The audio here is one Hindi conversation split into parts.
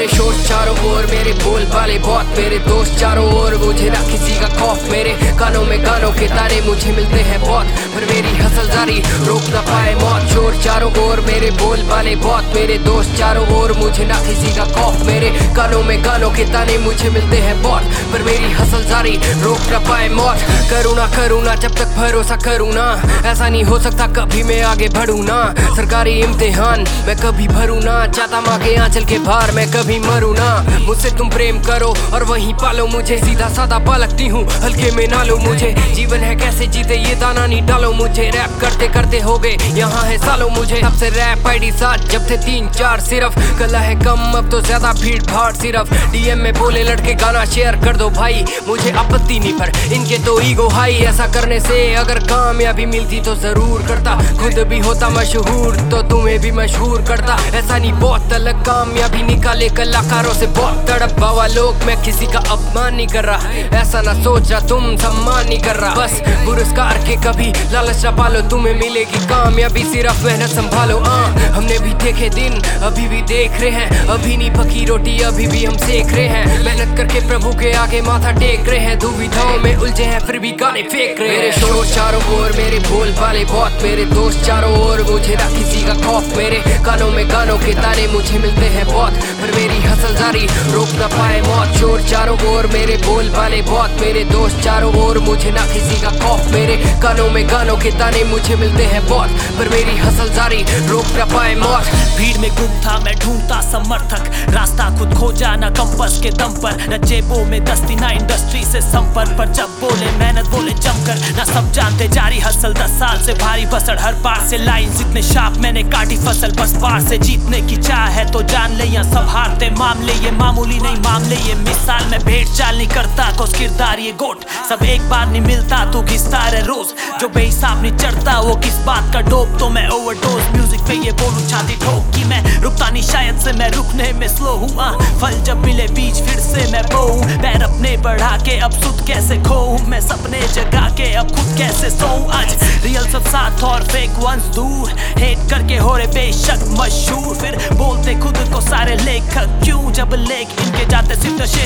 मेरे शोर चारों ओर, मेरे बोल बाले बहुत, मेरे दोस्त चारों ओर, मुझे ना किसी का खौफ। मेरे कानों में गानों के ताने मुझे मिलते हैं बहुत, पर मेरी हसल जारी रोक ना पाए मौत। शोर चारों ओर, मेरे बोल बाले बहुत, मेरे दोस्त चारों ओर, मुझे ना किसी का खौफ। मेरे कानों में गानों के ताने मुझे मिलते हैं बहुत, पर मेरी हसल जारी रोक ना पाए मौत। करूँ ना जब तक भरोसा करूँ ना, ऐसा नहीं हो सकता कभी मैं आगे बढ़ूँ ना। सरकारी इम्तिहान मैं कभी भरूँ ना, चाहता माँ के आंचल के भार मैं कभी मरूँ ना। मुझसे तुम प्रेम करो और वहीं पालो मुझे, सीधा साधा बालक नहीं हूँ, हल्के में ना लो मुझे। जीवन है कैसे जीते ये दाना नहीं डालो मुझे, रैप करते करते हो गए यहाँ है सालों मुझे। तब से रैप आईडी 7 जब थे 3-4 सिर्फ, कला है कम अब तो ज्यादा भीड़ भाड़ सिर्फ। डीएम में बोले लड़के गाना शेयर कर दो भाई, मुझे आपत्ति नहीं पर इनके तो ईगो हाई। ऐसा करने से अगर कामयाबी मिलती तो जरूर करता, खुद भी होता मशहूर तो तुम्हें भी मशहूर करता। ऐसा नहीं बहुत अलग कामयाबी निकाले कलाकारों से बहुत तड़प बावा लोग, मैं किसी का अपमान नहीं कर रहा, ऐसा ना सोच रहा तुम सम्मान नहीं कर रहा। बस पुरस्कार के कभी लालच ना पालो, तुम्हें मिलेगी कामयाबी सिर्फ मेहनत संभालो। हमने भी देखे दिन अभी भी देख रहे हैं, अभी नहीं पकी रोटी अभी भी हम सेक रहे हैं। मेहनत करके प्रभु के आगे माथा टेक रहे हैं, दुविधाओं में उलझे हैं फिर भी गाने फेंक रहे हैं। मेरे शोर चारों ओर, मेरे बोल बाले बहुत, मेरे दोस्त चारों ओर, मुझे ना किसी का खौफ। मेरे कानों में गानों के ताने मुझे मिलते हैं बहुत, पर मेरी हसल जारी रोक ना पाए मौत। शोर चारों ओर, मेरे बोल बाले बहुत, मेरे दोस्त चारों ओर, मुझे ना किसी का खौफ। मेरे कानों में गानों के ताने मुझे मिलते हैं बहुत, पर मेरी हसल जारी रोक ना पाए मौत। भीड़ में गुम था मैं ढूंढता समर्थक, रास्ता खुद खोजा ना कंपास के दम पर, न जेबों में दस्ती ना इंडस्ट्री से संपर्क। पर जब बोले मेहनत बोले जमकर, ना सब जानते जारी हसल 10 साल से भारी बसड़। हर पार से लाइन जितने शार्प मैंने काटी फसल, बस पार से जीतने की चाह है तो जान ले या सब हारते मामले। ये मामूली नहीं मामले ये मिसाल, मैं भेड़ चाल नहीं करता कोस किरदार ये गोट। सब एक बार नहीं मिलता तू घिसता है रोज, जो बेहिसाब नहीं चढ़ता वो किस बात का डोप। तो मैं ओवरडोज म्यूजिक पे ये बोलूं छाती ठोक कि मैं रुकता नहीं शायद से मैं रुकने में स्लो हूँ। फल जब मिले बीज फिर से मैं बोऊं, पैर अपने बढ़ा के अब सुध कैसे खोऊं। मैं सपने जगा के अब खुद कैसे सोऊं। आज रियल सब साथ और फेक वंस दूर, हेट करके हो रहे बेशक मशहूर। फिर बोलते खुद को सारे लेखक क्यों, जब लेख इनके जाते सिर्फ नशे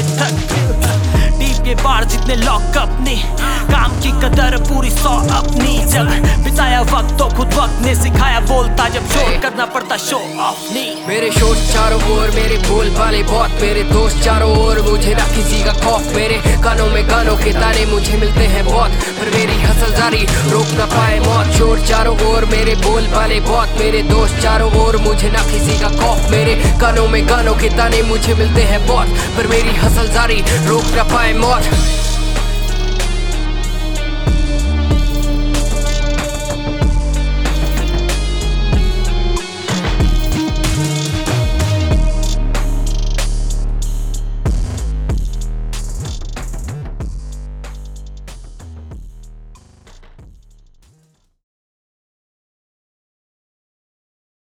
तक। डीप के बार जितने लॉक अपनी, काम की कदर पूरी 100 अपनी। जब बिताया वक्त तो खुद वक्त ने सिखाया, बोलता जब शोर करना पड़ता शो ऑफ नहीं। मेरे शोर चारों ओर, मेरे बोल बाले बहुत, मेरे दोस्त चारों ओर, मुझे ना किसी का खौफ। मेरे कानों में गानों के ताने मुझे मिलते हैं बहुत, पर मेरी हसल जारी रोक ना पाए मौत। शोर चारों ओर, मेरे बोल बाले बहुत, मेरे दोस्त चारों ओर, मुझे ना किसी का खौफ। मेरे कानों में गानों के ताने मुझे मिलते हैं बहुत, पर मेरी हसल जारी रोक ना पाए मौत।